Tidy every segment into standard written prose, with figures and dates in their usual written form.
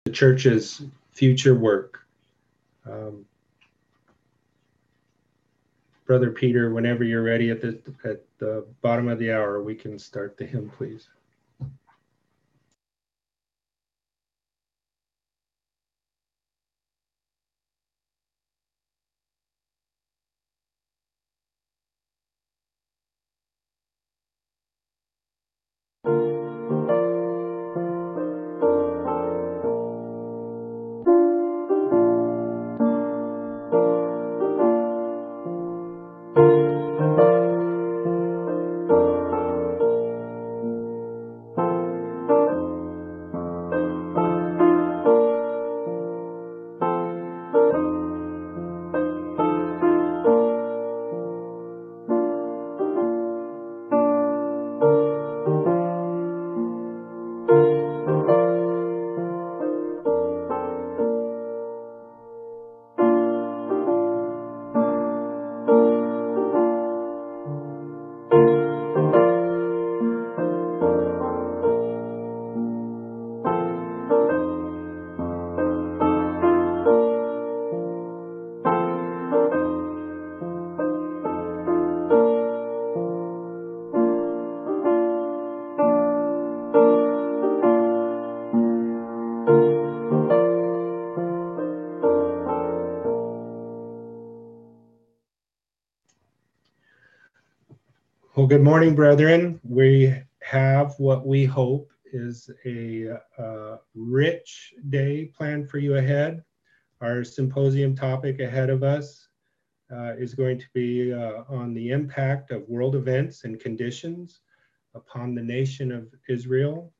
the church's future work. Um, Brother Peter, whenever you're ready at the bottom of the hour, we can start the hymn, please. Well, good morning, brethren. We have what we hope is a rich day planned for you ahead. Our symposium topic ahead of us is going to be on the impact of world events and conditions upon the nation of Israel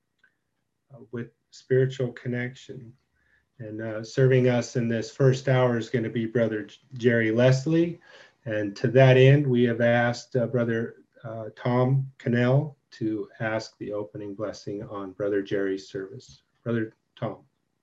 with spiritual connection. And serving us in this first hour is going to be Brother Jerry Leslie. And to that end, we have asked Brother Tom Cannell to ask the opening blessing on Brother Jerry's service. Brother Tom.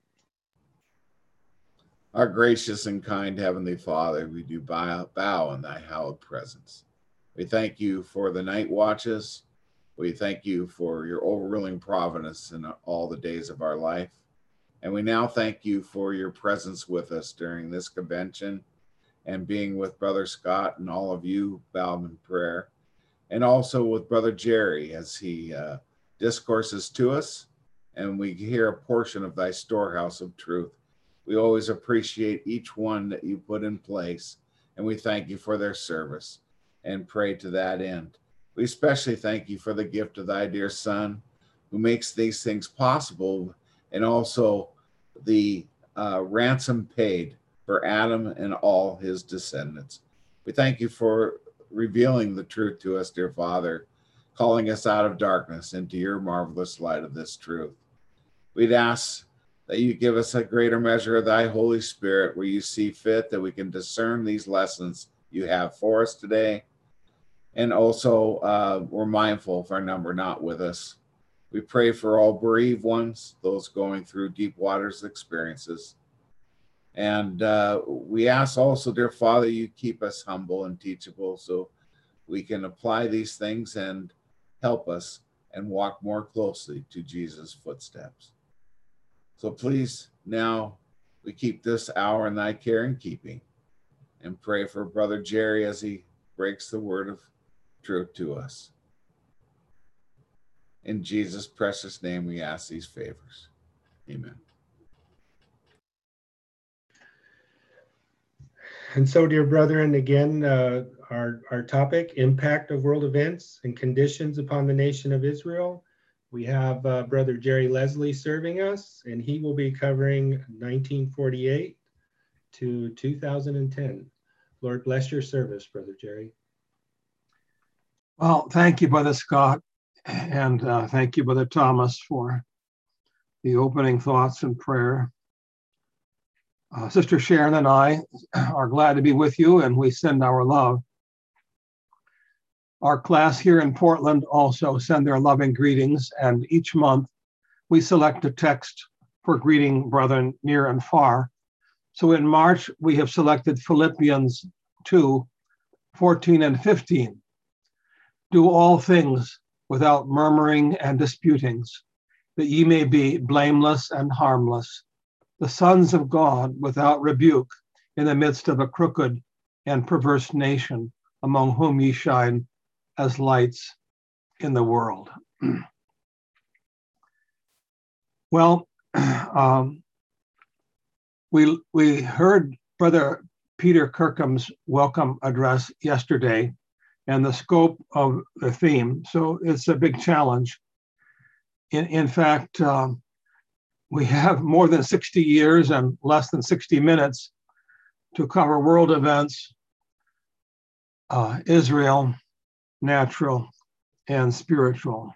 Our gracious and kind Heavenly Father, we do bow in thy hallowed presence. We thank you for the night watches. We thank you for your overruling providence in all the days of our life. And we now thank you for your presence with us during this convention and being with Brother Scott and all of you bowed in prayer, and also with Brother Jerry as he discourses to us and we hear a portion of thy storehouse of truth. We always appreciate each one that you put in place, and we thank you for their service and pray to that end. We especially thank you for the gift of thy dear Son, who makes these things possible, and also the ransom paid for Adam and all his descendants. We thank you for revealing the truth to us, dear Father, calling us out of darkness into your marvelous light of this truth. We'd ask that you give us a greater measure of thy Holy Spirit where you see fit that we can discern these lessons you have for us today. And also, we're mindful of our number not with us. We pray for all bereaved ones, those going through deep waters experiences. And we ask also, dear Father, you keep us humble and teachable so we can apply these things and help us and walk more closely to Jesus' footsteps. So please, now we keep this hour in thy care and keeping, and pray for Brother Jerry as he breaks the word of truth to us. In Jesus' precious name, we ask these favors. Amen. And so, dear brethren, again, our topic, impact of world events and conditions upon the nation of Israel. We have Brother Jerry Leslie serving us, and he will be covering 1948 to 2010. Lord bless your service, Brother Jerry. Well, thank you, Brother Scott, and thank you, Brother Thomas, for the opening thoughts and prayer. Sister Sharon and I are glad to be with you, and we send our love. Our class here in Portland also send their loving greetings, and each month we select a text for greeting brethren near and far. So in March, we have selected Philippians 2:14 and 15. Do all things without murmuring and disputings, that ye may be blameless and harmless, the sons of God without rebuke, in the midst of a crooked and perverse nation, among whom ye shine as lights in the world. Well, we heard Brother Peter Kirkham's welcome address yesterday and the scope of the theme. So it's a big challenge. In fact, we have more than 60 years and less than 60 minutes to cover world events, Israel, natural, and spiritual.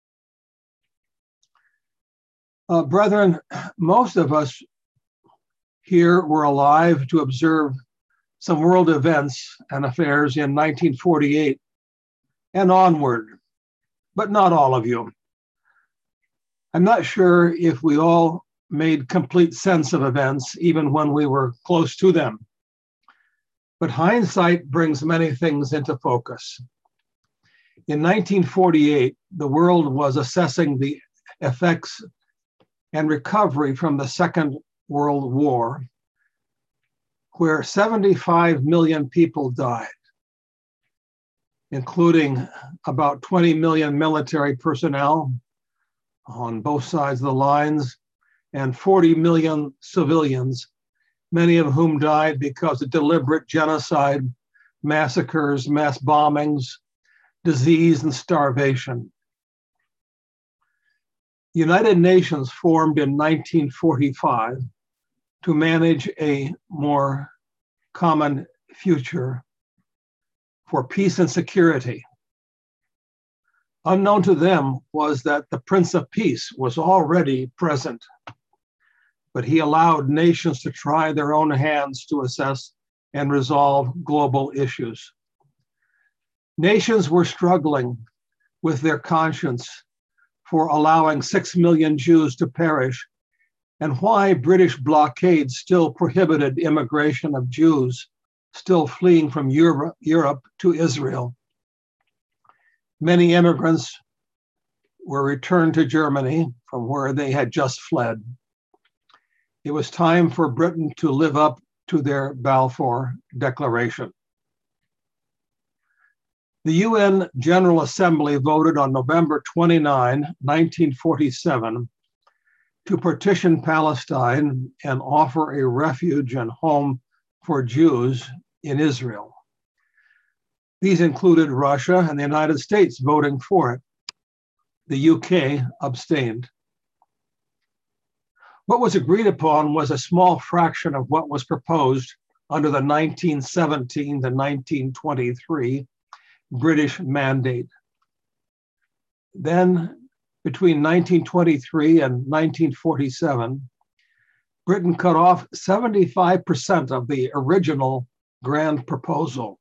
Brethren, most of us here were alive to observe some world events and affairs in 1948 and onward, but not all of you. I'm not sure if we all made complete sense of events, even when we were close to them. But hindsight brings many things into focus. In 1948, the world was assessing the effects and recovery from the Second World War, where 75 million people died, including about 20 million military personnel on both sides of the lines and 40 million civilians, many of whom died because of deliberate genocide, massacres, mass bombings, disease, and starvation. The United Nations formed in 1945 to manage a more common future for peace and security. Unknown to them was that the Prince of Peace was already present, but he allowed nations to try their own hands to assess and resolve global issues. Nations were struggling with their conscience for allowing 6 million Jews to perish, and why British blockades still prohibited immigration of Jews still fleeing from Europe to Israel. Many immigrants were returned to Germany from where they had just fled. It was time for Britain to live up to their Balfour Declaration. The UN General Assembly voted on November 29, 1947, to partition Palestine and offer a refuge and home for Jews in Israel. These included Russia and the United States voting for it. The UK abstained. What was agreed upon was a small fraction of what was proposed under the 1917 to 1923 British Mandate. Then, between 1923 and 1947, Britain cut off 75% of the original grand proposal.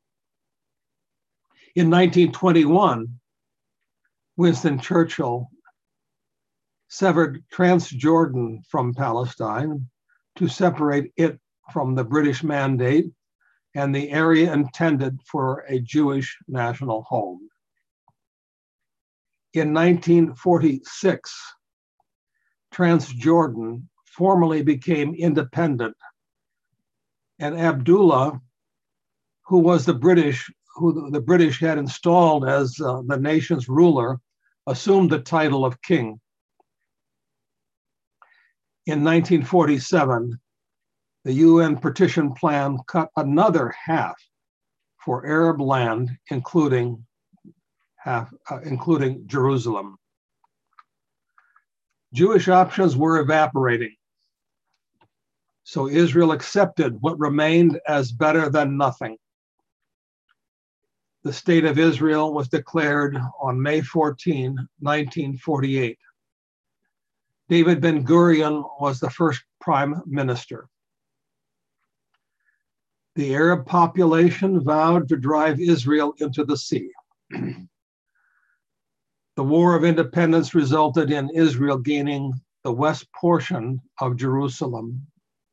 In 1921, Winston Churchill severed Transjordan from Palestine to separate it from the British Mandate and the area intended for a Jewish national home. In 1946, Transjordan formally became independent, and Abdullah, who the British had installed as the nation's ruler, assumed the title of king. In 1947, the UN partition plan cut another half for Arab land, including Jerusalem. Jewish options were evaporating, so Israel accepted what remained as better than nothing. The State of Israel was declared on May 14, 1948. David Ben-Gurion was the first prime minister. The Arab population vowed to drive Israel into the sea. The War of Independence resulted in Israel gaining the west portion of Jerusalem.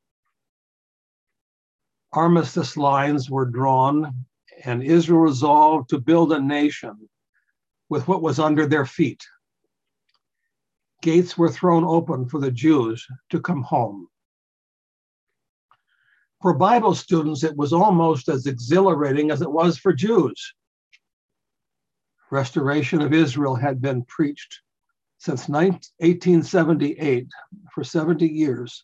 Armistice lines were drawn, and Israel resolved to build a nation with what was under their feet. gates were thrown open for the Jews to come home. For Bible students, it was almost as exhilarating as it was for Jews. Restoration of Israel had been preached since 1878 for 70 years.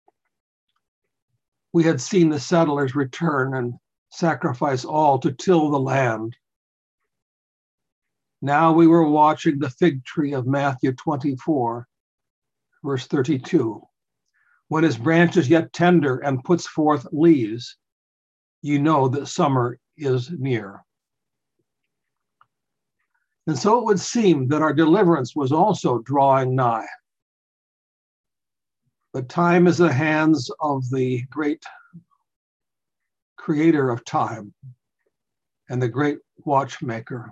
We had seen the settlers return and sacrifice all to till the land. Now we were watching the fig tree of Matthew 24, verse 32. When his branch is yet tender and puts forth leaves, you know that summer is near. And so it would seem that our deliverance was also drawing nigh. But time is in the hands of the great creator of time and the great watchmaker.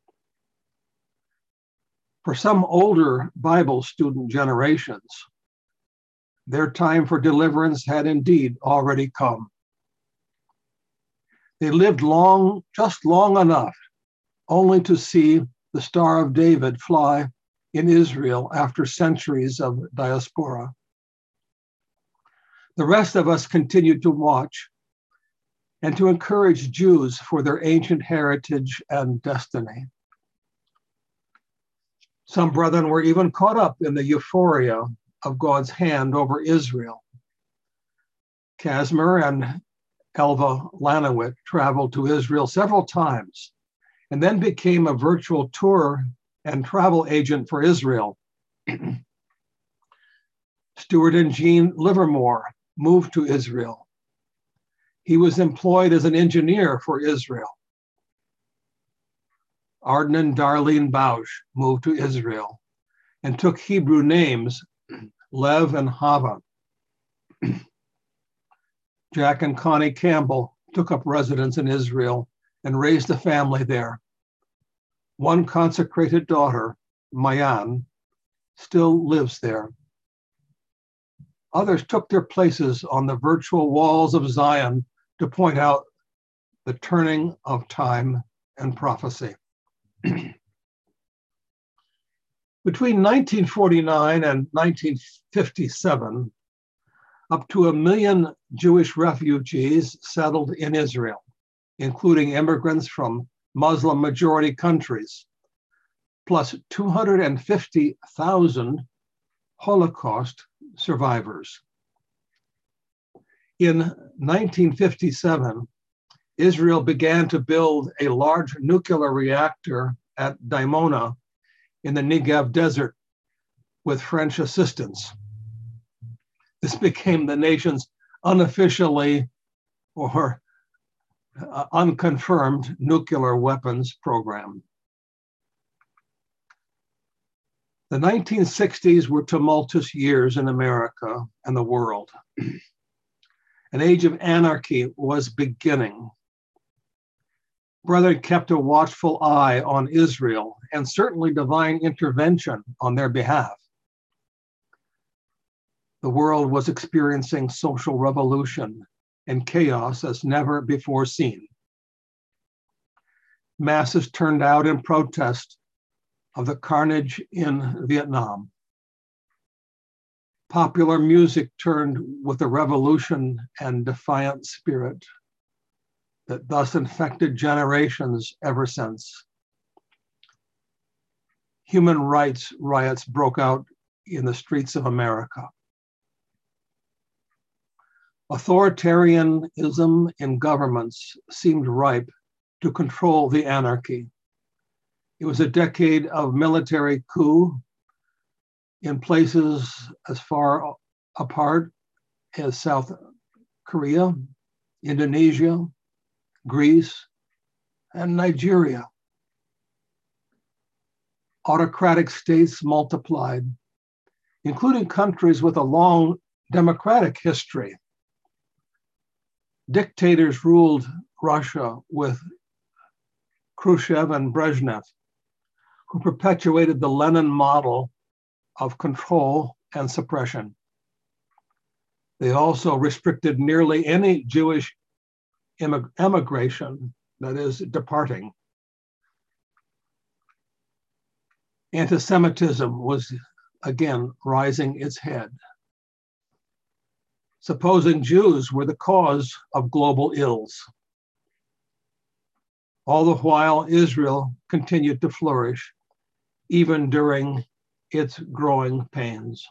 For some older Bible student generations, their time for deliverance had indeed already come. They lived long, just long enough, only to see the Star of David fly in Israel after centuries of diaspora. The rest of us continued to watch and to encourage Jews for their ancient heritage and destiny. Some brethren were even caught up in the euphoria of God's hand over Israel. Casimir and Elva Lanowit traveled to Israel several times and then became a virtual tour and travel agent for Israel. Stuart and Jean Livermore moved to Israel. He was employed as an engineer for Israel. Arden and Darlene Bausch moved to Israel and took Hebrew names, Lev and Hava. Jack and Connie Campbell took up residence in Israel and raised a family there. One consecrated daughter, Mayan, still lives there. Others took their places on the virtual walls of Zion to point out the turning of time and prophecy. Between 1949 and 1957, up to 1 million Jewish refugees settled in Israel, including immigrants from Muslim-majority countries, plus 250,000 Holocaust survivors. In 1957, Israel began to build a large nuclear reactor at Dimona in the Negev desert with French assistance. This became the nation's unofficially or unconfirmed nuclear weapons program. The 1960s were tumultuous years in America and the world. An age of anarchy was beginning. Brethren kept a watchful eye on Israel and certainly divine intervention on their behalf. The world was experiencing social revolution and chaos as never before seen. Masses turned out in protest of the carnage in Vietnam. Popular music turned with the revolution and defiant spirit that thus infected generations ever since. Human rights riots broke out in the streets of America. Authoritarianism in governments seemed ripe to control the anarchy. It was a decade of military coup in places as far apart as South Korea, Indonesia, Greece, and Nigeria. Autocratic states multiplied, including countries with a long democratic history. Dictators ruled Russia with Khrushchev and Brezhnev, who perpetuated the Lenin model of control and suppression. They also restricted nearly any Jewish emigration, that is, departing. Anti-Semitism was again rising its head, supposing Jews were the cause of global ills. All the while, Israel continued to flourish, even during its growing pains.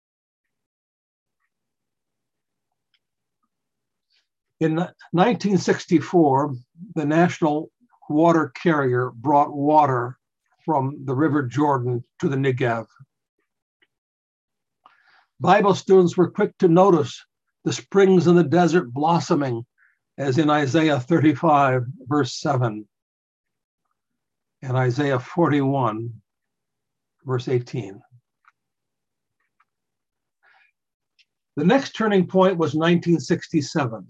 In 1964, the national water carrier brought water from the River Jordan to the Negev. Bible students were quick to notice the springs in the desert blossoming, as in Isaiah 35, verse 7, and Isaiah 41, verse 18. The next turning point was 1967.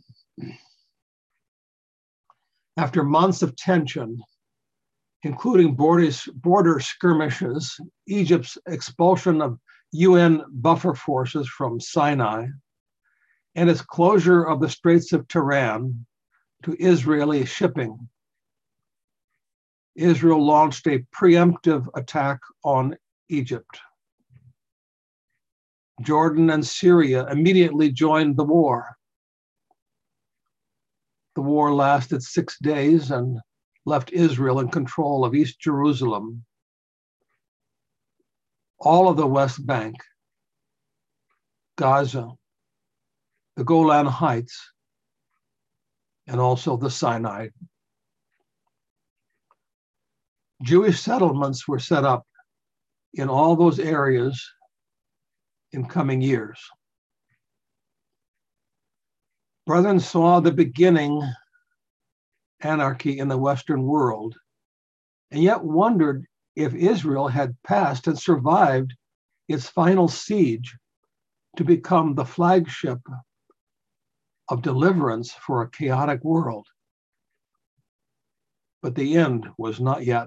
After months of tension, including border skirmishes, Egypt's expulsion of UN buffer forces from Sinai, and its closure of the Straits of Tiran to Israeli shipping, Israel launched a preemptive attack on Egypt. Jordan and Syria immediately joined the war. The war lasted 6 days and left Israel in control of East Jerusalem, all of the West Bank, Gaza, the Golan Heights, and also the Sinai. Jewish settlements were set up in all those areas in coming years. Brethren saw the beginning anarchy in the Western world, and yet wondered if Israel had passed and survived its final siege to become the flagship of deliverance for a chaotic world. But the end was not yet.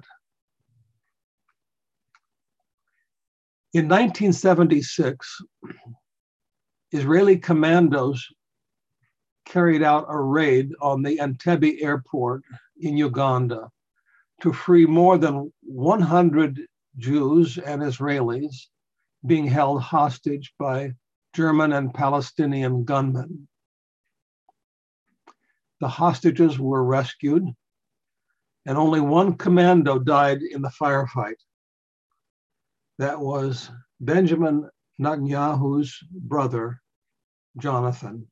In 1976, Israeli commandos carried out a raid on the Entebbe airport in Uganda to free more than 100 Jews and Israelis being held hostage by German and Palestinian gunmen. The hostages were rescued, and only one commando died in the firefight. That was Benjamin Netanyahu's brother, Jonathan.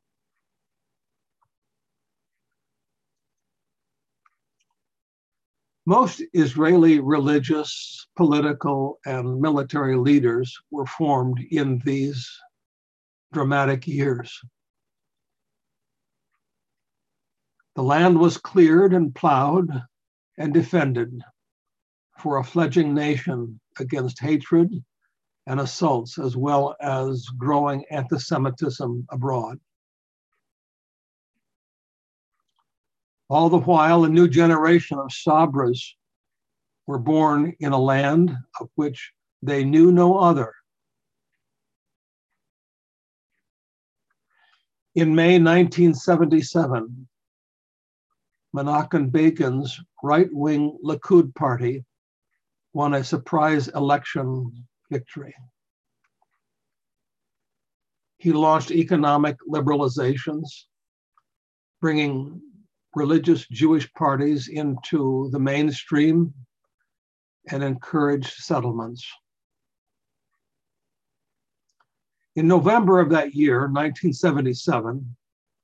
Most Israeli religious, political, and military leaders were formed in these dramatic years. The land was cleared and plowed and defended for a fledgling nation against hatred and assaults, as well as growing anti-Semitism abroad. All the while, a new generation of Sabras were born in a land of which they knew no other. In May 1977, Menachem Begin's right-wing Likud party won a surprise election victory. He launched economic liberalizations, bringing religious Jewish parties into the mainstream and encouraged settlements. In November of that year, 1977,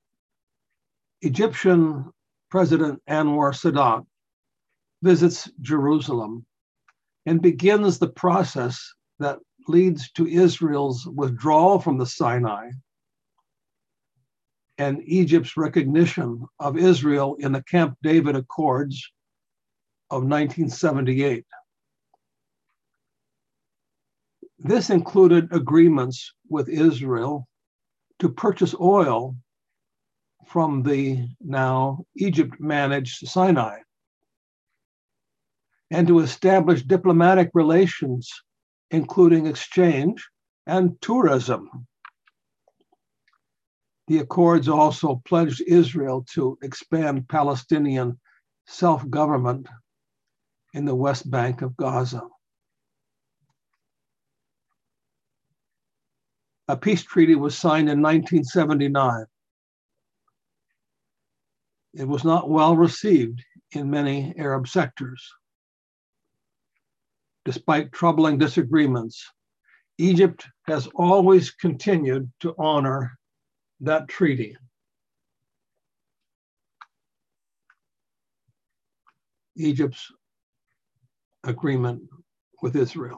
Egyptian President Anwar Sadat visits Jerusalem and begins the process that leads to Israel's withdrawal from the Sinai and Egypt's recognition of Israel in the Camp David Accords of 1978. This included agreements with Israel to purchase oil from the now Egypt-managed Sinai and to establish diplomatic relations, including exchange and tourism. The Accords also pledged Israel to expand Palestinian self-government in the West Bank of Gaza. A peace treaty was signed in 1979. It was not well received in many Arab sectors. Despite troubling disagreements, Egypt has always continued to honor that treaty. Egypt's agreement with Israel.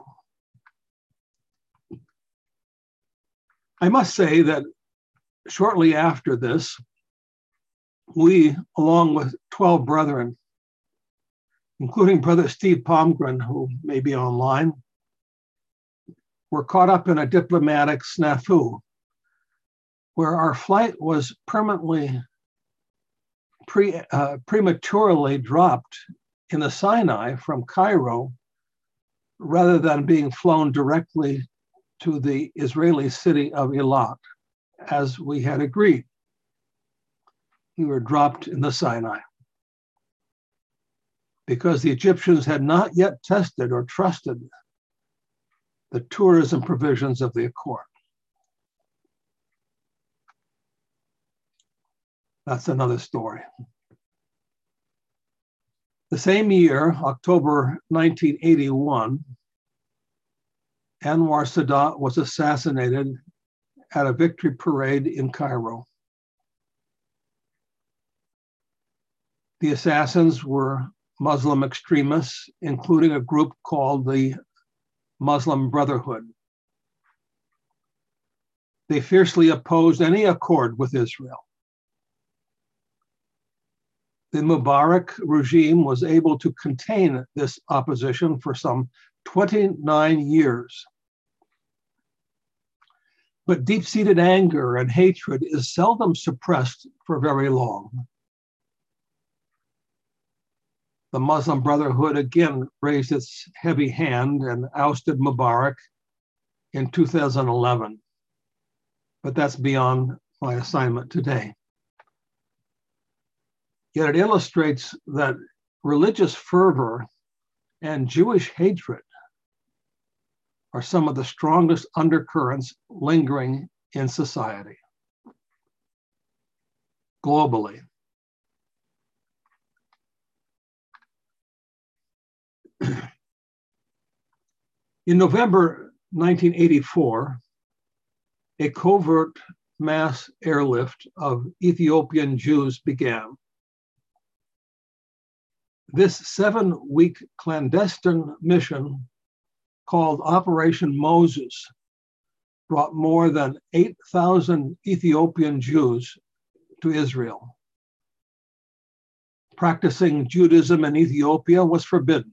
I must say that shortly after this, we, along with 12 brethren, including Brother Steve Palmgren, who may be online, were caught up in a diplomatic snafu where our flight was permanently prematurely dropped in the Sinai from Cairo rather than being flown directly to the Israeli city of Eilat, as we had agreed. We were dropped in the Sinai because the Egyptians had not yet tested or trusted the tourism provisions of the Accord. That's another story. The same year, October 1981, Anwar Sadat was assassinated at a victory parade in Cairo. The assassins were Muslim extremists, including a group called the Muslim Brotherhood. They fiercely opposed any accord with Israel. The Mubarak regime was able to contain this opposition for some 29 years. But deep-seated anger and hatred is seldom suppressed for very long. The Muslim Brotherhood again raised its heavy hand and ousted Mubarak in 2011. But that's beyond my assignment today. Yet it illustrates that religious fervor and Jewish hatred are some of the strongest undercurrents lingering in society globally. In November 1984, a covert mass airlift of Ethiopian Jews began. This 7-week clandestine mission, called Operation Moses, brought more than 8,000 Ethiopian Jews to Israel. Practicing Judaism in Ethiopia was forbidden.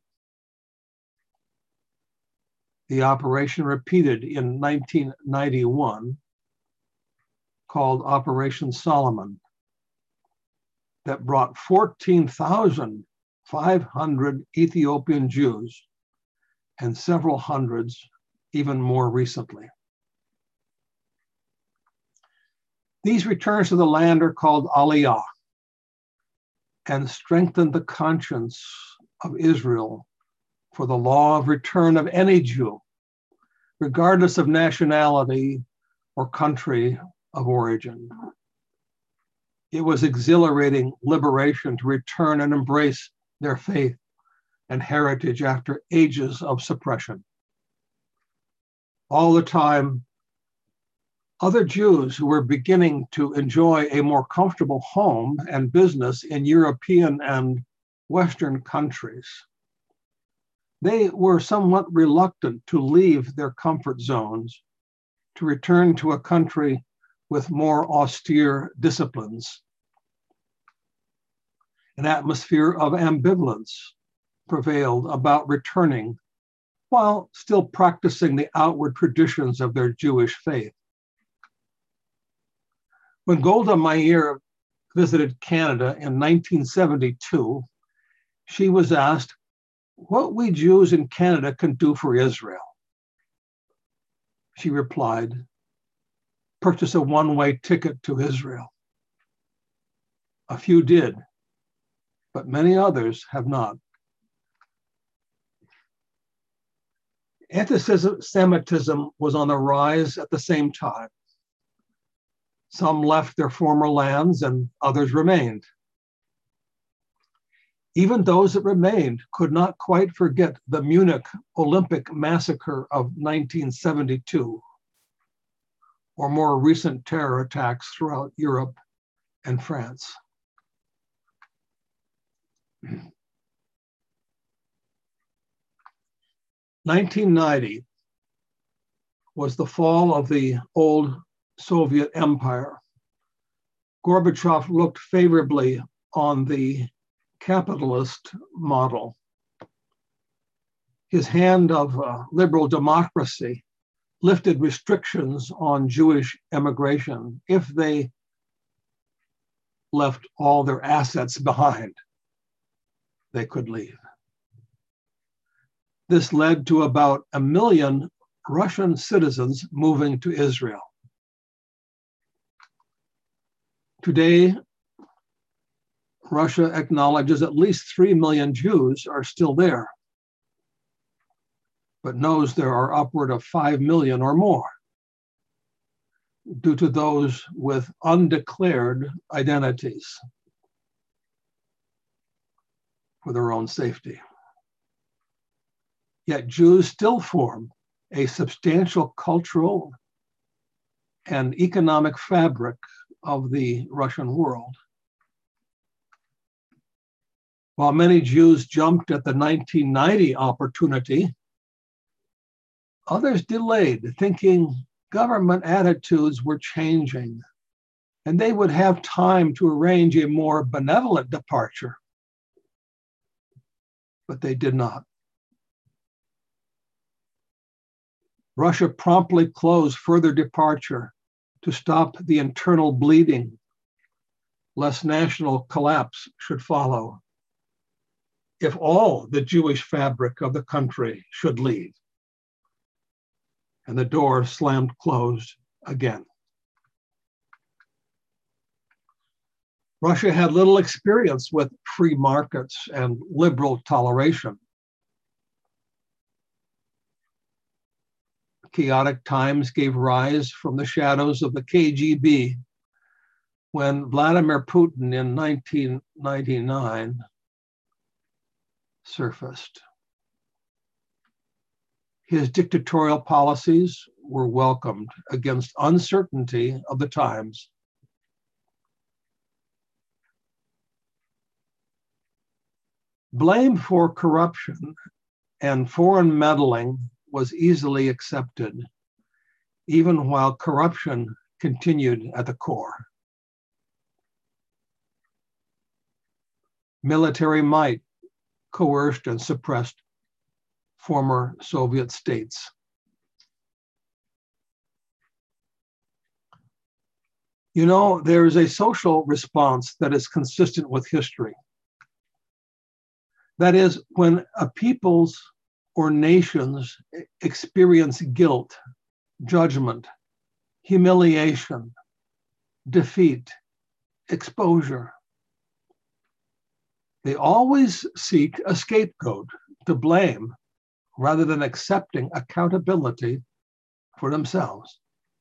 The operation repeated in 1991, called Operation Solomon, that brought 14,500 Ethiopian Jews and several hundreds even more recently. These returns to the land are called Aliyah and strengthened the conscience of Israel for the law of return of any Jew, regardless of nationality or country of origin. It was exhilarating liberation to return and embrace their faith and heritage after ages of suppression. All the time, other Jews who were beginning to enjoy a more comfortable home and business in European and Western countries, they were somewhat reluctant to leave their comfort zones to return to a country with more austere disciplines. An atmosphere of ambivalence prevailed about returning while still practicing the outward traditions of their Jewish faith. When Golda Meir visited Canada in 1972, she was asked what we Jews in Canada can do for Israel. She replied, purchase a one-way ticket to Israel. A few did, but many others have not. Anti-Semitism was on the rise at the same time. Some left their former lands and others remained. Even those that remained could not quite forget the Munich Olympic massacre of 1972, or more recent terror attacks throughout Europe and France. 1990 was the fall of the old Soviet Empire. Gorbachev looked favorably on the capitalist model. His hand of liberal democracy lifted restrictions on Jewish immigration if they left all their assets behind. They could leave. This led to about 1 million Russian citizens moving to Israel. Today, Russia acknowledges at least 3 million Jews are still there, but knows there are upward of 5 million or more due to those with undeclared identities for their own safety. Yet Jews still form a substantial cultural and economic fabric of the Russian world. While many Jews jumped at the 1990 opportunity, others delayed, thinking government attitudes were changing and they would have time to arrange a more benevolent departure. But they did not. Russia promptly closed further departure to stop the internal bleeding, lest national collapse should follow if all the Jewish fabric of the country should leave. And the door slammed closed again. Russia had little experience with free markets and liberal toleration. Chaotic times gave rise from the shadows of the KGB when Vladimir Putin in 1999 surfaced. His dictatorial policies were welcomed against uncertainty of the times. Blame for corruption and foreign meddling was easily accepted, even while corruption continued at the core. Military might coerced and suppressed former Soviet states. You know, there is a social response that is consistent with history. That is, when a people's or nations experience guilt, judgment, humiliation, defeat, exposure, they always seek a scapegoat to blame rather than accepting accountability for themselves.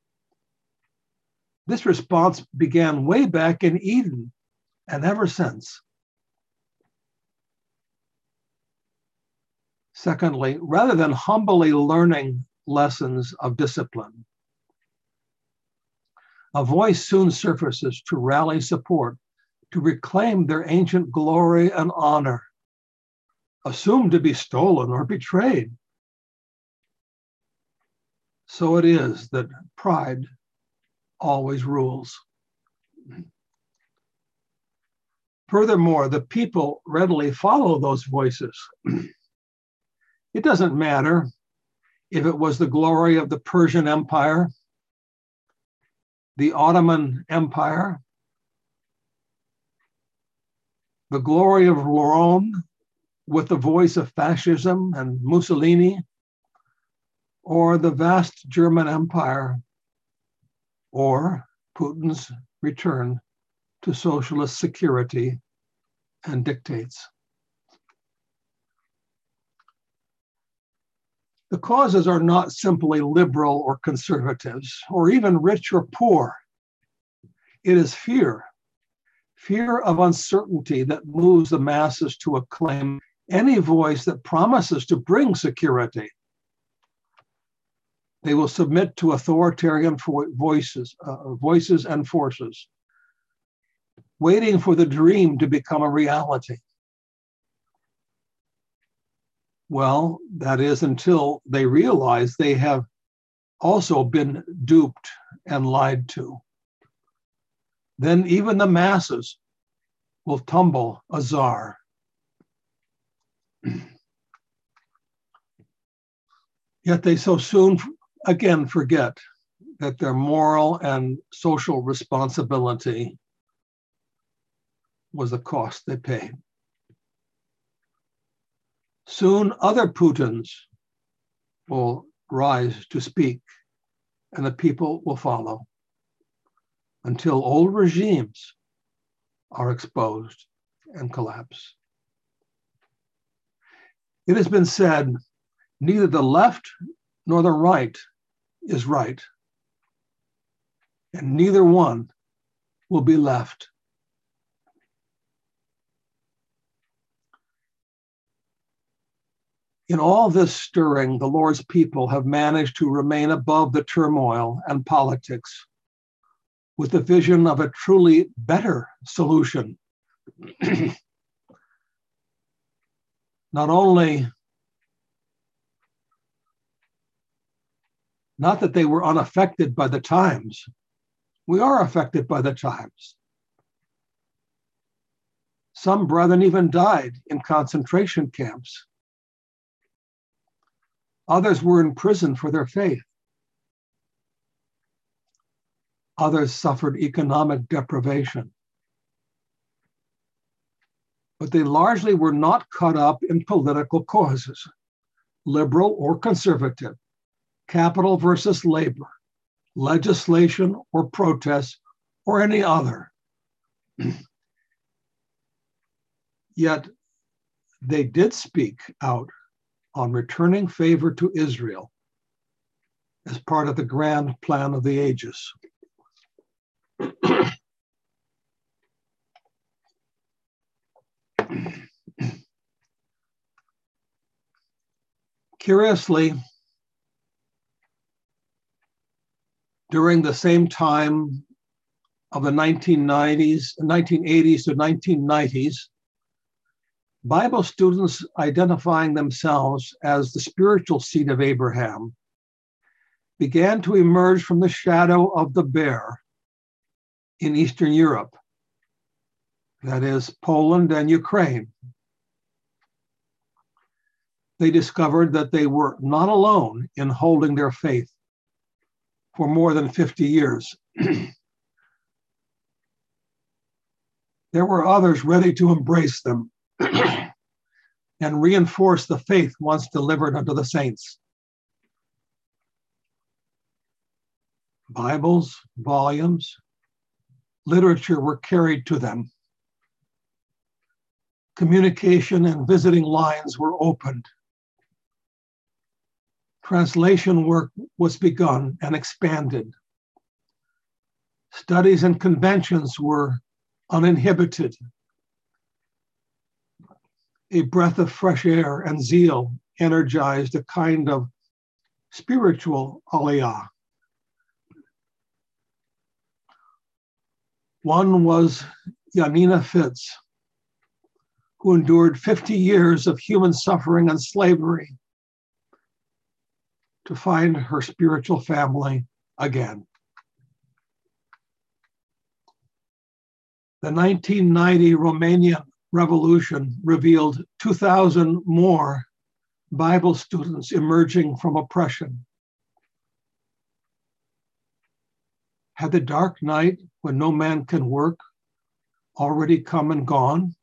This response began way back in Eden and ever since. Secondly, rather than humbly learning lessons of discipline, a voice soon surfaces to rally support, to reclaim their ancient glory and honor, assumed to be stolen or betrayed. So it is that pride always rules. Furthermore, the people readily follow those voices. It doesn't matter if it was the glory of the Persian Empire, the Ottoman Empire, the glory of Rome with the voice of fascism and Mussolini, or the vast German Empire, or Putin's return to socialist security and dictates. The causes are not simply liberal or conservatives, or even rich or poor. It is fear of uncertainty that moves the masses to acclaim any voice that promises to bring security. They will submit to authoritarian voices and forces, waiting for the dream to become a reality. Well, that is until they realize they have also been duped and lied to. Then even the masses will tumble a czar. Yet they so soon again forget that their moral and social responsibility was the cost they paid. Soon other Putins will rise to speak, and the people will follow until old regimes are exposed and collapse. It has been said, neither the left nor the right is right, and neither one will be left. In all this stirring, the Lord's people have managed to remain above the turmoil and politics with the vision of a truly better solution. Not that they were unaffected by the times. We are affected by the times. Some brethren even died in concentration camps. Others were in prison for their faith. Others suffered economic deprivation. But they largely were not caught up in political causes, liberal or conservative, capital versus labor, legislation or protest, or any other. Yet they did speak out on returning favor to Israel as part of the grand plan of the ages. Curiously, during the same time of the 1980s to 1990s, Bible students identifying themselves as the spiritual seed of Abraham began to emerge from the shadow of the bear in Eastern Europe, that is, Poland and Ukraine. They discovered that they were not alone in holding their faith for more than 50 years. There were others ready to embrace them and reinforce the faith once delivered unto the saints. Bibles, volumes, literature were carried to them. Communication and visiting lines were opened. Translation work was begun and expanded. Studies and conventions were uninhibited. A breath of fresh air and zeal energized a kind of spiritual aliyah. One was Yanina Fitz, who endured 50 years of human suffering and slavery to find her spiritual family again. The 1990 Romanian Revolution revealed 2,000 more Bible students emerging from oppression. Had the dark night when no man can work already come and gone?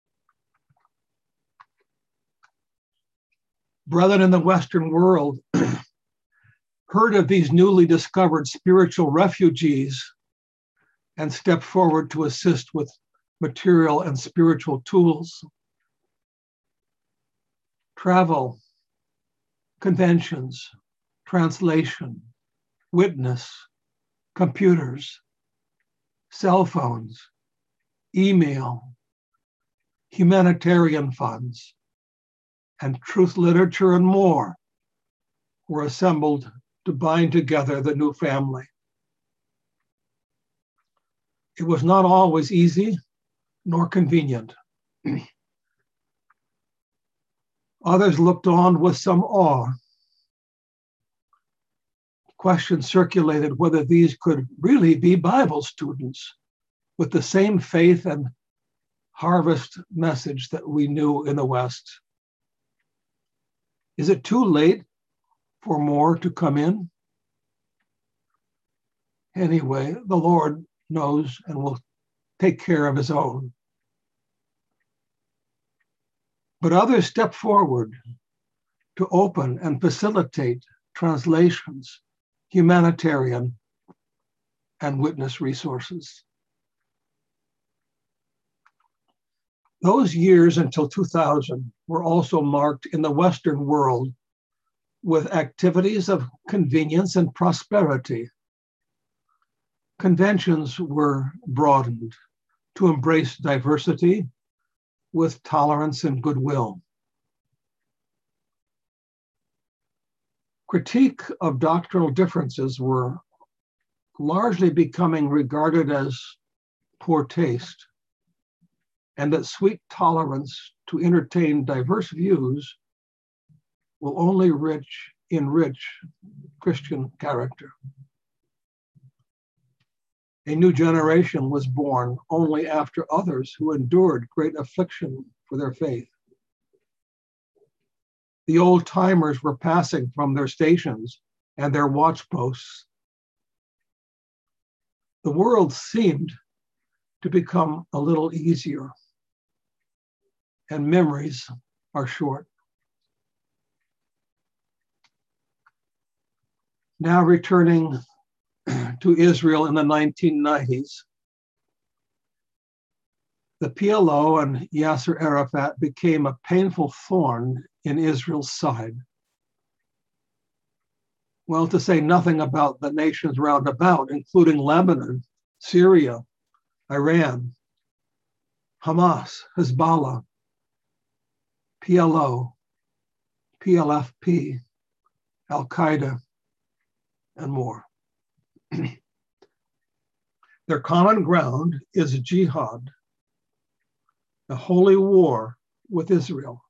Brethren in the Western world heard of these newly discovered spiritual refugees and stepped forward to assist with material and spiritual tools. Travel conventions, translation, witness, computers, cell phones, email, humanitarian funds, and truth literature and more were assembled to bind together the new family. It was not always easy nor convenient. Others looked on with some awe. Questions circulated whether these could really be Bible students with the same faith and harvest message that we knew in the West. Is it too late for more to come in? Anyway, the Lord knows and will take care of his own. But others step forward to open and facilitate translations, humanitarian, and witness resources. Those years until 2000 were also marked in the Western world with activities of convenience and prosperity. Conventions were broadened to embrace diversity with tolerance and goodwill. Critique of doctrinal differences were largely becoming regarded as poor taste, and that sweet tolerance to entertain diverse views will only enrich Christian character. A new generation was born only after others who endured great affliction for their faith. The old timers were passing from their stations and their watch posts. The world seemed to become a little easier, and memories are short. Now returning to Israel in the 1990s, the PLO and Yasser Arafat became a painful thorn in Israel's side. Well, to say nothing about the nations round about, including Lebanon, Syria, Iran, Hamas, Hezbollah, PLO, PLFP, Al-Qaeda, and more. Their common ground is jihad, a holy war with Israel.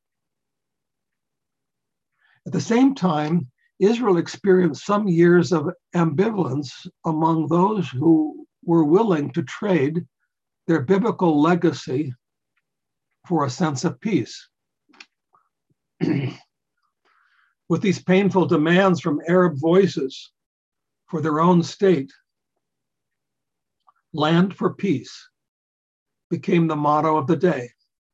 At the same time, Israel experienced some years of ambivalence among those who were willing to trade their biblical legacy for a sense of peace. With these painful demands from Arab voices for their own state, land for peace became the motto of the day.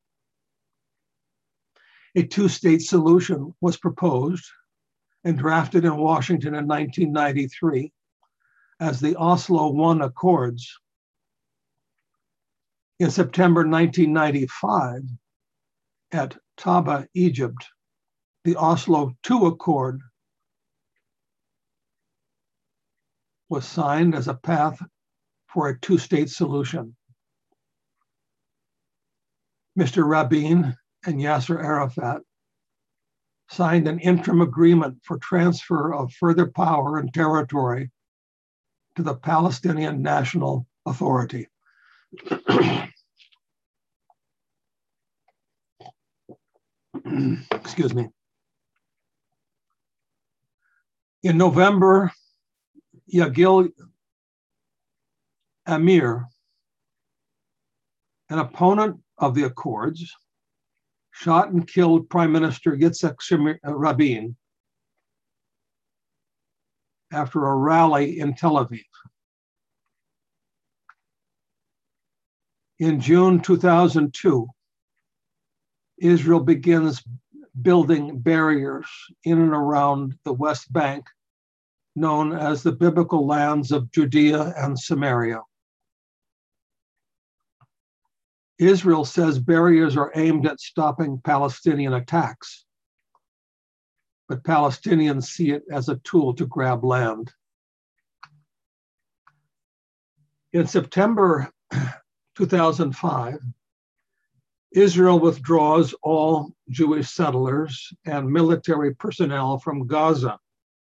A two-state solution was proposed and drafted in Washington in 1993 as the Oslo I Accords. In September 1995, at Taba, Egypt, the Oslo II Accord was signed as a path for a two-state solution. Mr. Rabin and Yasser Arafat signed an interim agreement for transfer of further power and territory to the Palestinian National Authority. Excuse me. In November, Yagil Amir, an opponent of the Accords, shot and killed Prime Minister Yitzhak Rabin after a rally in Tel Aviv. In June 2002, Israel begins building barriers in and around the West Bank, known as the biblical lands of Judea and Samaria. Israel says barriers are aimed at stopping Palestinian attacks. but Palestinians see it as a tool to grab land. In September 2005, Israel withdraws all Jewish settlers and military personnel from Gaza,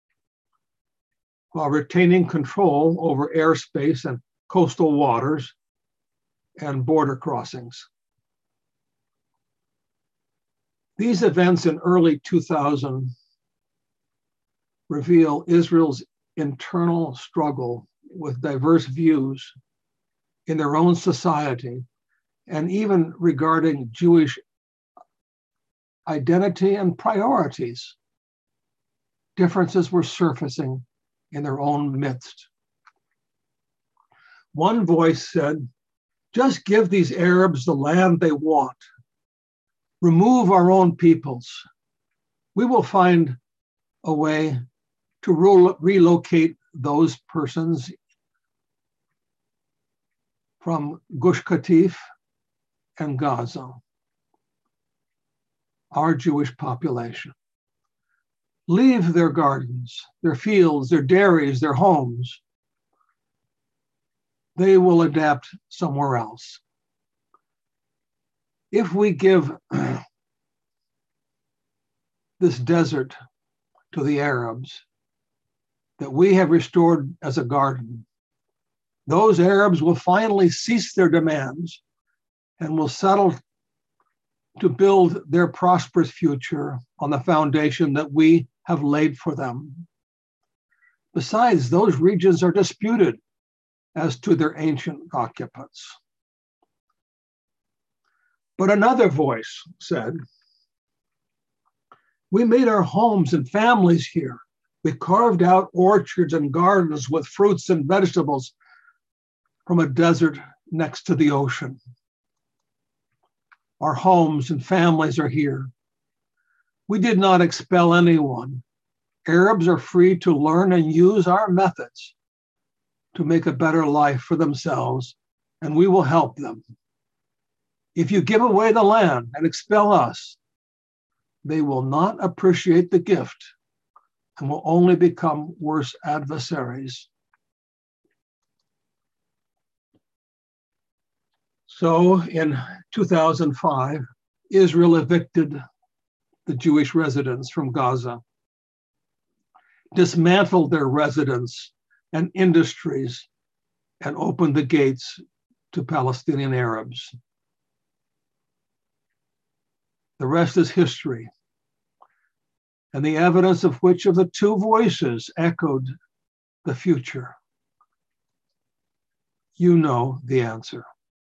while retaining control over airspace and coastal waters and border crossings. These events in early 2000 reveal Israel's internal struggle with diverse views in their own society, and even regarding Jewish identity and priorities. Differences were surfacing in their own midst. One voice said, just give these Arabs the land they want. Remove our own peoples. We will find a way to relocate those persons from Gush Katif and Gaza, our Jewish population. Leave their gardens, their fields, their dairies, their homes. They will adapt somewhere else. If we give this desert to the Arabs that we have restored as a garden, those Arabs will finally cease their demands and will settle to build their prosperous future on the foundation that we have laid for them. Besides, those regions are disputed as to their ancient occupants. But another voice said, we made our homes and families here. We carved out orchards and gardens with fruits and vegetables from a desert next to the ocean. Our homes and families are here. We did not expel anyone. Arabs are free to learn and use our methods to make a better life for themselves, and we will help them. If you give away the land and expel us, they will not appreciate the gift and will only become worse adversaries. So in 2005, Israel evicted the Jewish residents from Gaza, dismantled their residence and industries, and opened the gates to Palestinian Arabs. The rest is history, and the evidence of which of the two voices echoed the future. You know the answer.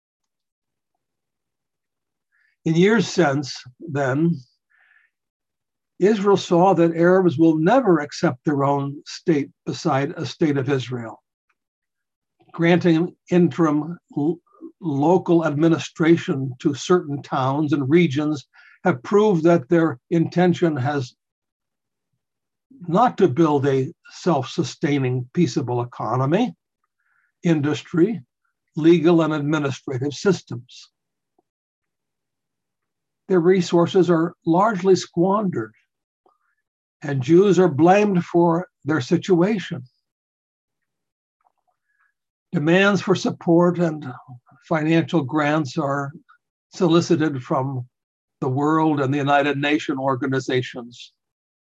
In years since then, Israel saw that Arabs will never accept their own state beside a state of Israel. Granting interim local administration to certain towns and regions have proved that their intention has not to build a self-sustaining, peaceable economy, industry, legal and administrative systems. Their resources are largely squandered, and Jews are blamed for their situation. Demands for support and financial grants are solicited from the world and the United Nations organizations.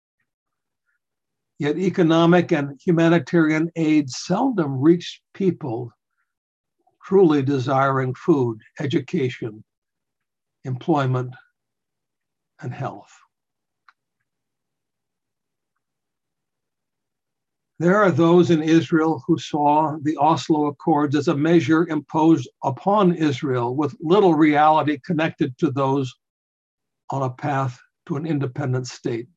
Yet economic and humanitarian aid seldom reach people truly desiring food, education, employment, and health. There are those in Israel who saw the Oslo Accords as a measure imposed upon Israel with little reality connected to those on a path to an independent state.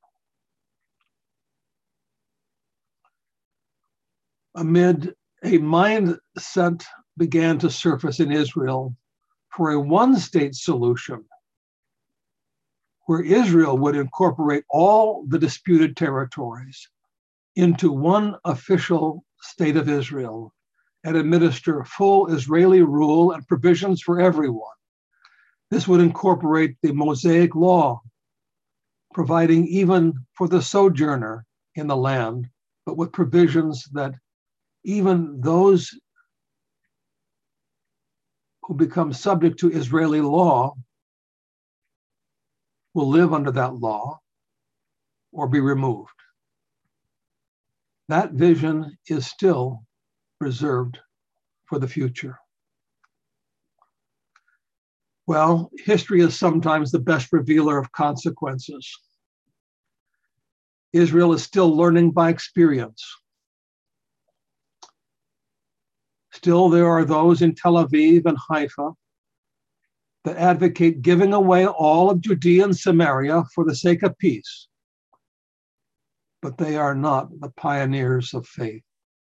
Amid a mindset began to surface in Israel for a one-state solution, where Israel would incorporate all the disputed territories into one official state of Israel and administer full Israeli rule and provisions for everyone. This would incorporate the Mosaic Law, providing even for the sojourner in the land, but with provisions that even those who become subject to Israeli law will live under that law or be removed. That vision is still reserved for the future. Well, history is sometimes the best revealer of consequences. Israel is still learning by experience. Still, there are those in Tel Aviv and Haifa that advocate giving away all of Judea and Samaria for the sake of peace. But they are not the pioneers of faith.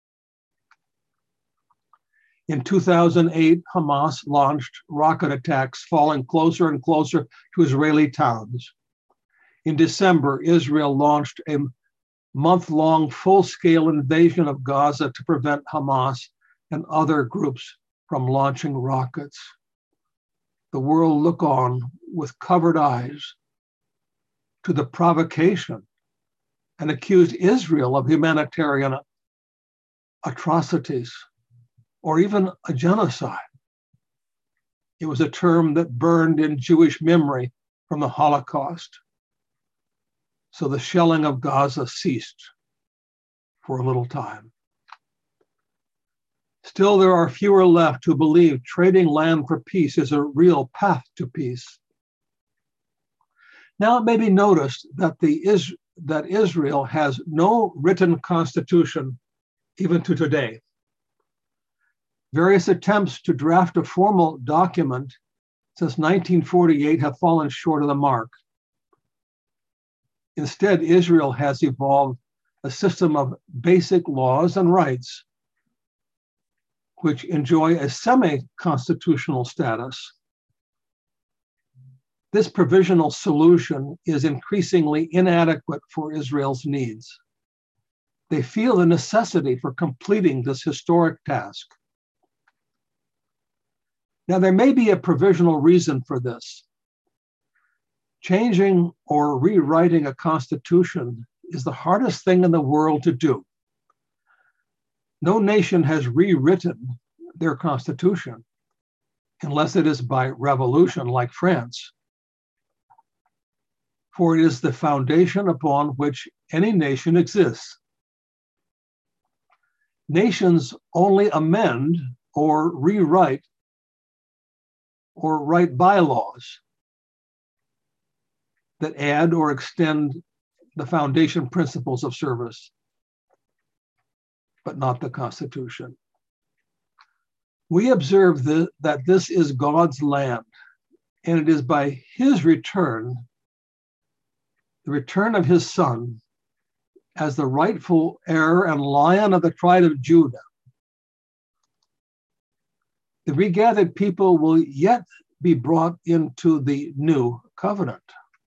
In 2008, Hamas launched rocket attacks, falling closer and closer to Israeli towns. In December, Israel launched a month-long full-scale invasion of Gaza to prevent Hamas and other groups from launching rockets. The world looked on with covered eyes to the provocation and accused Israel of humanitarian atrocities or even a genocide. It was a term that burned in Jewish memory from the Holocaust. So the shelling of Gaza ceased for a little time. Still, there are fewer left who believe trading land for peace is a real path to peace. Now it may be noticed that Israel has no written constitution even to today. Various attempts to draft a formal document since 1948 have fallen short of the mark. Instead, Israel has evolved a system of basic laws and rights which enjoy a semi-constitutional status. This provisional solution is increasingly inadequate for Israel's needs. They feel the necessity for completing this historic task. Now, there may be a provisional reason for this. Changing or rewriting a constitution is the hardest thing in the world to do. No nation has rewritten their constitution unless it is by revolution like France, for it is the foundation upon which any nation exists. Nations only amend or rewrite or write bylaws that add or extend the foundation principles of service, but not the Constitution. We observe that this is God's land, and it is by his return, the return of his son, as the rightful heir and Lion of the tribe of Judah. The regathered people will yet be brought into the new covenant,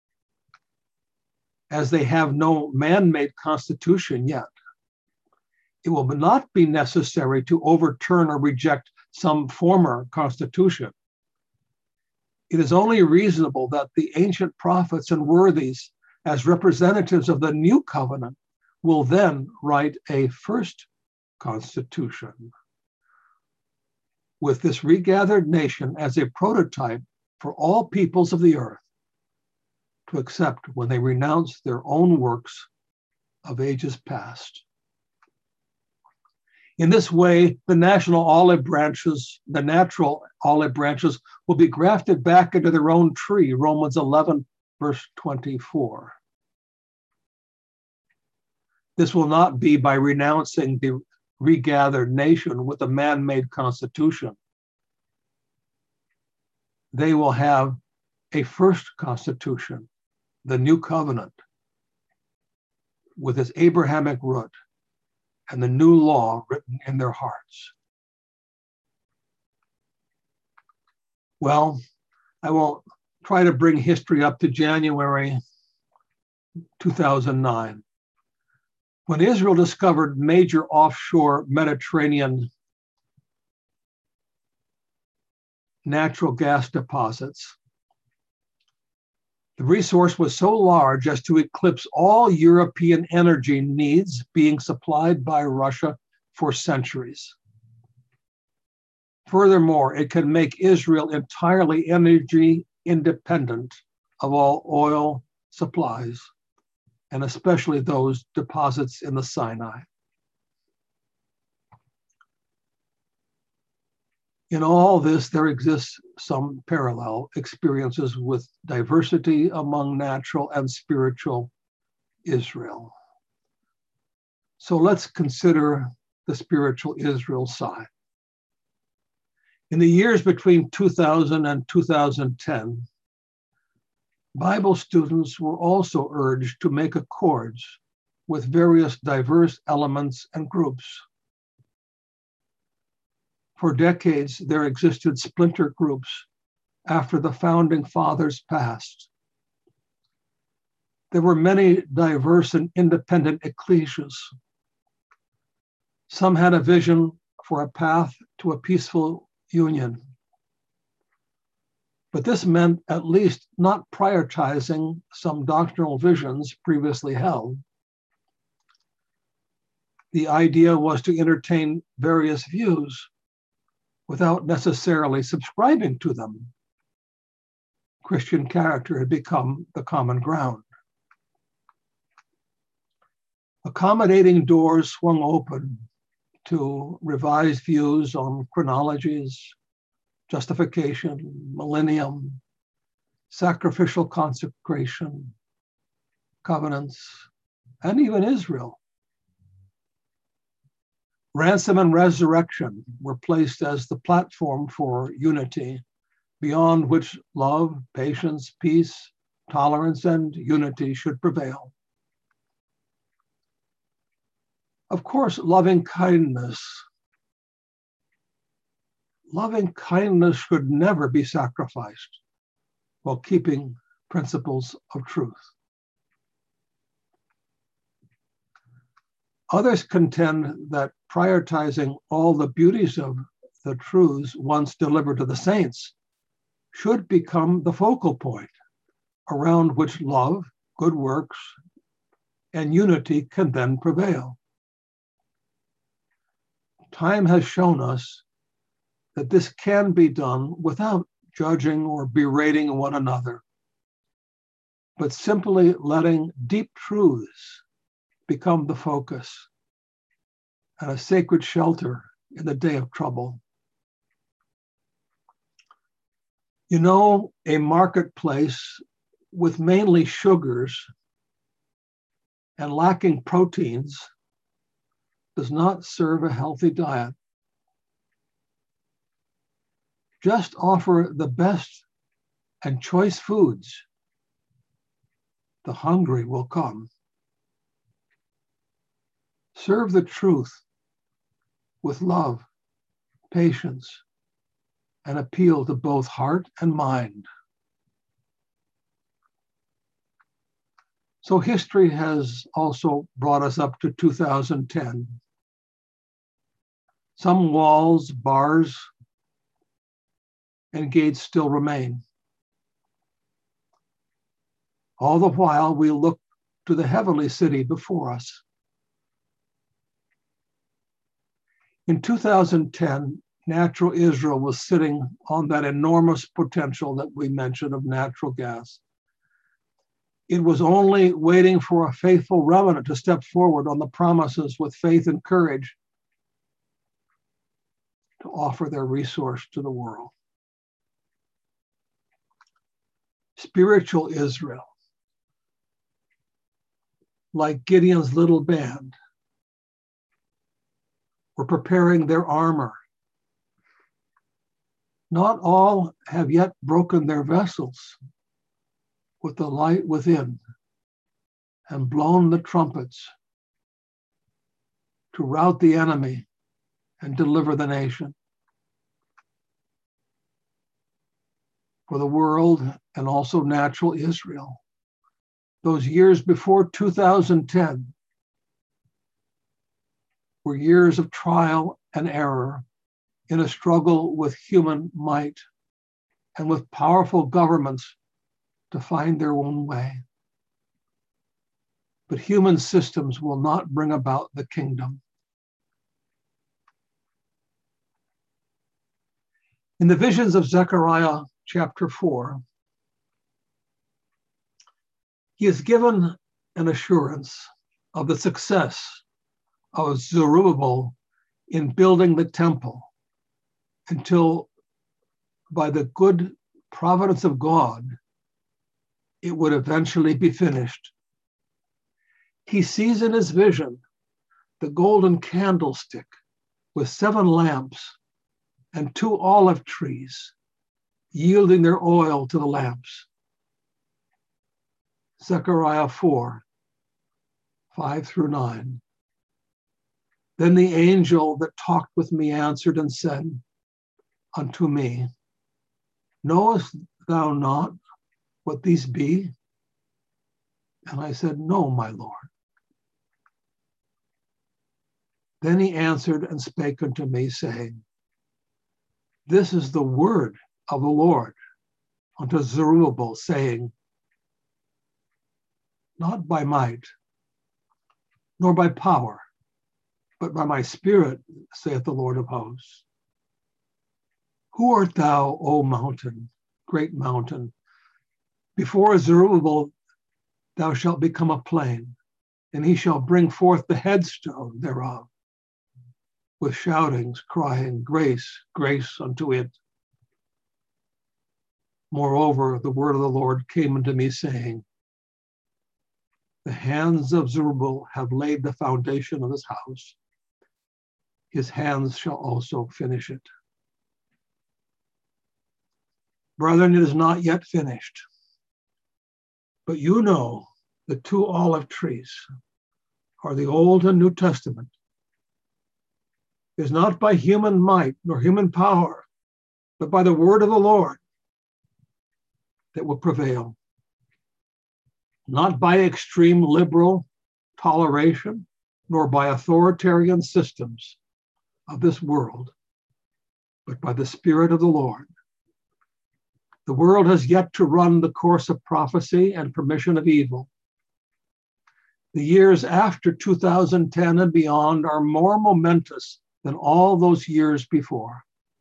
as they have no man-made constitution yet. It will not be necessary to overturn or reject some former constitution. It is only reasonable that the ancient prophets and worthies, as representatives of the new covenant, will then write a first constitution, with this regathered nation as a prototype for all peoples of the earth to accept when they renounce their own works of ages past. In this way, the natural olive branches will be grafted back into their own tree, Romans 11, verse 24. This will not be by renouncing the regathered nation with a man-made constitution. They will have a first constitution, the new covenant, with its Abrahamic root and the new law written in their hearts. Well, I will try to bring history up to January 2009. When Israel discovered major offshore Mediterranean natural gas deposits, The resource was so large as to eclipse all European energy needs being supplied by Russia for centuries. Furthermore, it can make Israel entirely energy independent of all oil supplies, and especially those deposits in the Sinai. In all this, there exists some parallel experiences with diversity among natural and spiritual Israel. So let's consider the spiritual Israel side. In the years between 2000 and 2010, Bible students were also urged to make accords with various diverse elements and groups. For decades, there existed splinter groups after the founding fathers passed. There were many diverse and independent ecclesias. Some had a vision for a path to a peaceful union. But this meant at least not prioritizing some doctrinal visions previously held. The idea was to entertain various views without necessarily subscribing to them. Christian character had become the common ground. Accommodating doors swung open to revised views on chronologies, justification, millennium, sacrificial consecration, covenants, and even Israel. Ransom and resurrection were placed as the platform for unity, beyond which love, patience, peace, tolerance, and unity should prevail. Of course, loving kindness should never be sacrificed while keeping principles of truth. Others contend that prioritizing all the beauties of the truths once delivered to the saints should become the focal point around which love, good works, and unity can then prevail. Time has shown us that this can be done without judging or berating one another, but simply letting deep truths become the focus and a sacred shelter in the day of trouble. You know, a marketplace with mainly sugars and lacking proteins does not serve a healthy diet. Just offer the best and choice foods. The hungry will come. Serve the truth with love, patience, and appeal to both heart and mind. So history has also brought us up to 2010. Some walls, bars, and gates still remain. All the while, we look to the heavenly city before us. In 2010, natural Israel was sitting on that enormous potential that we mentioned of natural gas. It was only waiting for a faithful remnant to step forward on the promises with faith and courage to offer their resource to the world. Spiritual Israel, like Gideon's little band, were preparing their armor. Not all have yet broken their vessels with the light within and blown the trumpets to rout the enemy and deliver the nation. For the world and also natural Israel, those years before 2010 were years of trial and error in a struggle with human might and with powerful governments to find their own way. But human systems will not bring about the kingdom. In the visions of Zechariah chapter 4, he is given an assurance of the success of Zerubbabel in building the temple until, by the good providence of God, it would eventually be finished. He sees in his vision the golden candlestick with 7 lamps and 2 olive trees yielding their oil to the lamps. Zechariah 4, 5 through 9. Then the angel that talked with me answered and said unto me, Knowest thou not what these be? And I said, No, my Lord. Then he answered and spake unto me, saying, This is the word of the Lord unto Zerubbabel, saying, Not by might, nor by power, but by my spirit, saith the Lord of hosts. Who art thou, O mountain, great mountain? Before Zerubbabel thou shalt become a plain, and he shall bring forth the headstone thereof, with shoutings, crying, Grace, grace unto it. Moreover, the word of the Lord came unto me, saying, The hands of Zerubbabel have laid the foundation of his house. His hands shall also finish it. Brethren, it is not yet finished. But you know the 2 olive trees are the Old and New Testament. It is not by human might nor human power, but by the word of the Lord that will prevail. Not by extreme liberal toleration, nor by authoritarian systems of this world, but by the Spirit of the Lord. The world has yet to run the course of prophecy and permission of evil. The years after 2010 and beyond are more momentous than all those years before.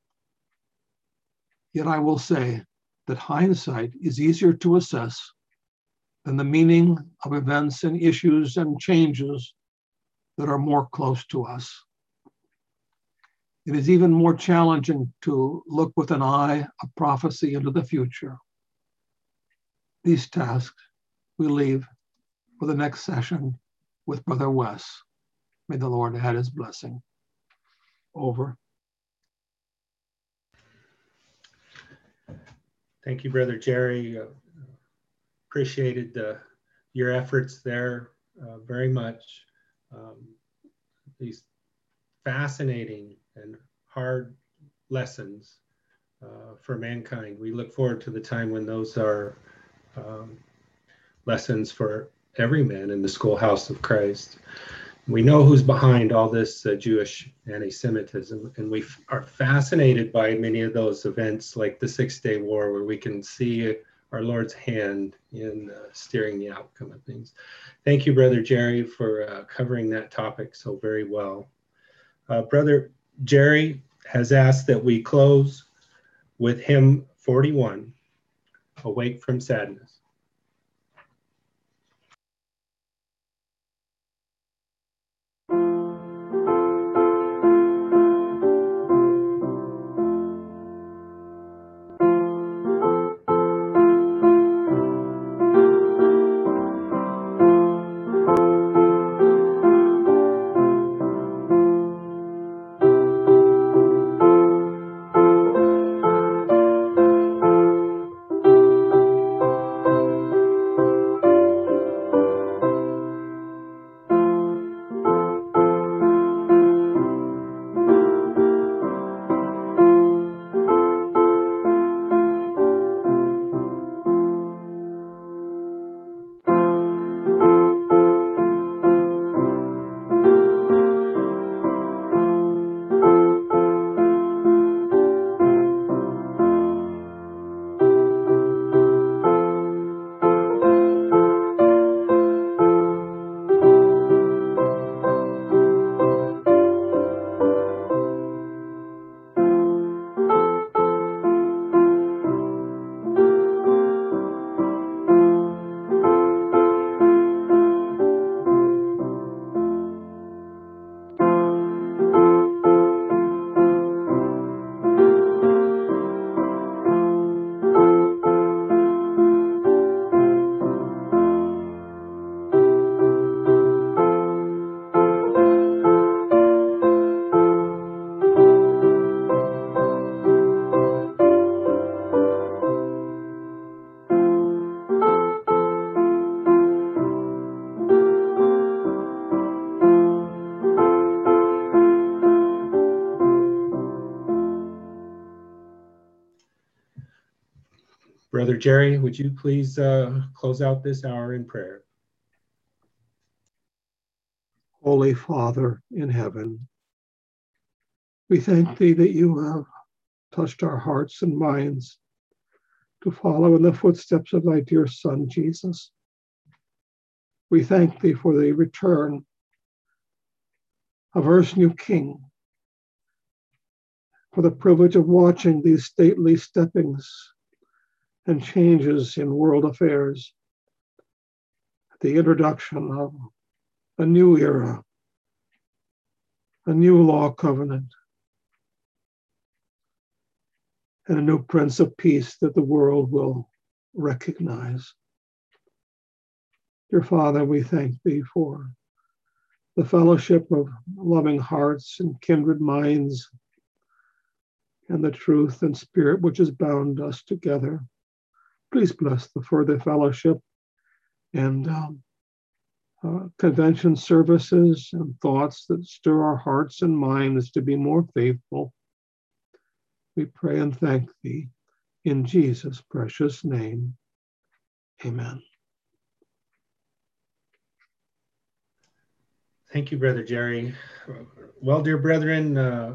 Yet I will say that hindsight is easier to assess than the meaning of events and issues and changes that are more close to us. It is even more challenging to look with an eye of prophecy into the future. These tasks we leave for the next session with Brother Wes. May the Lord add his blessing. Over. Thank you, Brother Jerry. Appreciated your efforts there very much. These fascinating and hard lessons for mankind. We look forward to the time when those are lessons for every man in the schoolhouse of Christ. We know who's behind all this Jewish anti-Semitism, and we are fascinated by many of those events like the 6-Day War, where we can see our Lord's hand in steering the outcome of things. Thank you, Brother Jerry, for covering that topic so very well. Brother Jerry has asked that we close with hymn 41, Awake from Sadness. Brother Jerry, would you please close out this hour in prayer? Holy Father in heaven, we thank thee that you have touched our hearts and minds to follow in the footsteps of thy dear Son, Jesus. We thank thee for the return of Earth's new King, for the privilege of watching these stately steppings and changes in world affairs, the introduction of a new era, a new law covenant, and a new Prince of Peace that the world will recognize. Dear Father, we thank thee for the fellowship of loving hearts and kindred minds and the truth and spirit which has bound us together. Please bless the further fellowship and convention services and thoughts that stir our hearts and minds to be more faithful. We pray and thank thee in Jesus' precious name. Amen. Thank you, Brother Jerry. Well, dear brethren,